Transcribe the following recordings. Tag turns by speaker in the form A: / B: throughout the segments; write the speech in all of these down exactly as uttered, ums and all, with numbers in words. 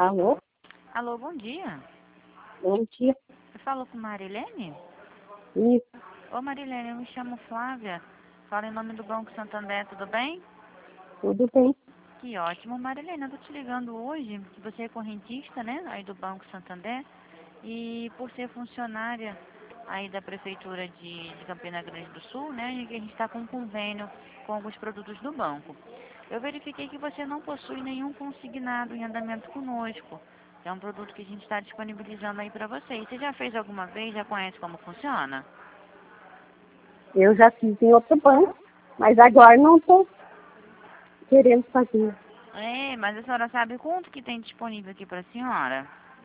A: Alô?
B: Alô, bom dia.
A: Bom dia.
B: Eu falo com Marilene?
A: Isso.
B: Ô Marilene, eu me chamo Flávia. Falo em nome do Banco Santander, tudo bem?
A: Tudo bem?
B: Que ótimo. Marilene, eu tô te ligando hoje, que você é correntista, né, aí do Banco Santander. E por ser funcionária aí da Prefeitura de, de Campina Grande do Sul, né, e que a gente está com um convênio com alguns produtos do banco. Eu verifiquei que você não possui nenhum consignado em andamento conosco. É um produto que a gente está disponibilizando aí para você. E você já fez alguma vez? Já conhece como funciona?
A: Eu já fiz em outro banco, mas agora não estou querendo fazer.
B: É, mas a senhora sabe quanto que tem disponível aqui para a senhora?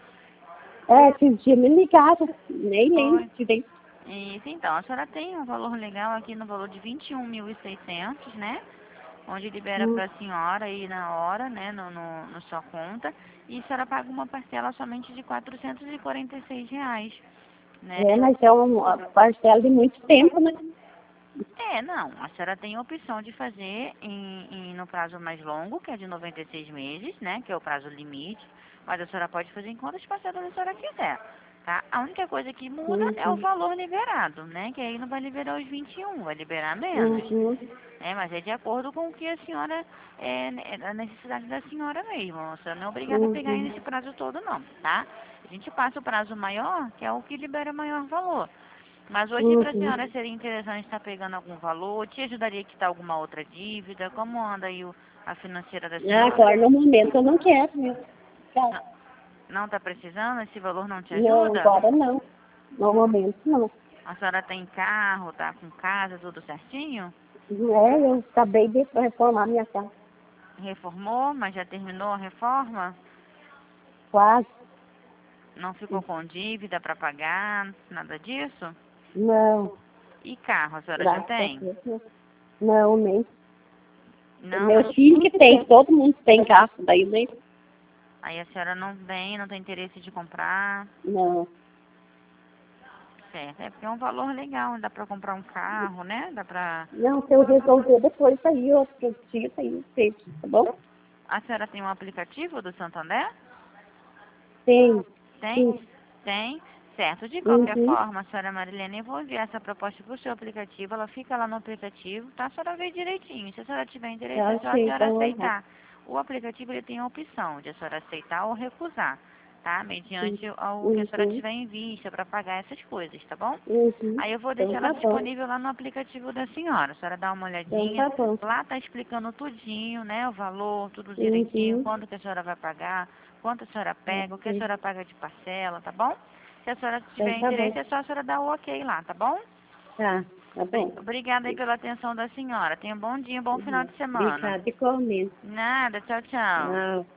A: É, esses dias me ligaram, nem lembro
B: Oi.
A: direito.
B: Isso, então, a senhora tem um valor legal aqui no valor de vinte e um mil e seiscentos, né? Onde libera
A: Hum.
B: para a senhora aí na hora, né, no, no, no sua conta. E a senhora paga uma parcela somente de quatrocentos e quarenta e seis reais, né?
A: É, mas é uma parcela de muito tempo, né?
B: É, não, a senhora tem a opção de fazer em, em- no prazo mais longo, que é de noventa e seis meses, né, que é o prazo limite, mas a senhora pode fazer em quantas parcelas a senhora quiser, tá? A única coisa que muda é o
A: Uhum.
B: valor liberado, né, que aí não vai liberar os vinte e um, vai liberar menos,
A: Uhum.
B: né, mas é de acordo com o que a senhora, é, é a necessidade da senhora mesmo, a senhora não é obrigada a pegar aí
A: Uhum.
B: nesse prazo todo não, tá? A gente passa o prazo maior, que é o que libera maior valor. Mas hoje para a
A: Uhum.
B: senhora seria interessante estar pegando algum valor? Te ajudaria a quitar alguma outra dívida? Como anda aí o, a financeira da senhora?
A: Agora, no momento, eu não quero mesmo. Tá.
B: Não, não está precisando? Esse valor não te
A: Não,
B: ajuda?
A: agora não. No momento, não.
B: A senhora tem carro, tá com casa, tudo certinho?
A: É, eu acabei de reformar minha casa.
B: Reformou, mas já terminou a reforma?
A: Quase.
B: Não ficou com dívida para pagar? Nada disso?
A: Não,
B: E carro, a senhora já
A: graças a
B: tem?
A: Deus, não. Não, nem.
B: Não,
A: Meus
B: mas
A: filhos que tem, todo mundo tem carro, daí nem.
B: aí a senhora não tem, não tem interesse de comprar?
A: Não.
B: Certo, é porque é um valor legal, dá pra comprar um carro, né? Dá pra...
A: Não, se eu resolver depois aí, outro dia aí, feito, tá bom?
B: A senhora tem um aplicativo do Santander?
A: Tem,
B: Tem?
A: sim.
B: Tem? Certo. De qualquer
A: Uhum.
B: forma, senhora Marilene, eu vou enviar essa proposta pro seu aplicativo, ela fica lá no aplicativo, tá? A senhora vê direitinho. Se a senhora tiver interesse,
A: Já
B: é só a
A: achei,
B: senhora
A: então, aham.
B: aceitar. O aplicativo, ele tem a opção de a senhora aceitar ou recusar, tá?
A: Sim.
B: Mediante ao que a senhora
A: Uhum.
B: tiver em vista para pagar essas coisas, tá bom?
A: Uhum.
B: Aí eu vou
A: Então
B: deixar ela
A: tá bom.
B: disponível lá no aplicativo da senhora. A senhora dá uma
A: Então
B: olhadinha.
A: tá bom.
B: Lá tá explicando tudinho, né? O valor, tudo direitinho,
A: Uhum.
B: quanto que a senhora vai pagar, quanto a senhora pega, o que a
A: Ok.
B: senhora paga de parcela, tá bom? Se a senhora
A: Então
B: tiver
A: tá bom.
B: interesse, é só a senhora dar o ok lá, tá bom?
A: Tá, tá
B: Obri-
A: bom.
B: Obrigada aí pela atenção da senhora. Tenha um bom dia, um bom final
A: Uhum.
B: de semana.
A: Obrigada, igualmente.
B: Nada, tchau, tchau.
A: Tchau.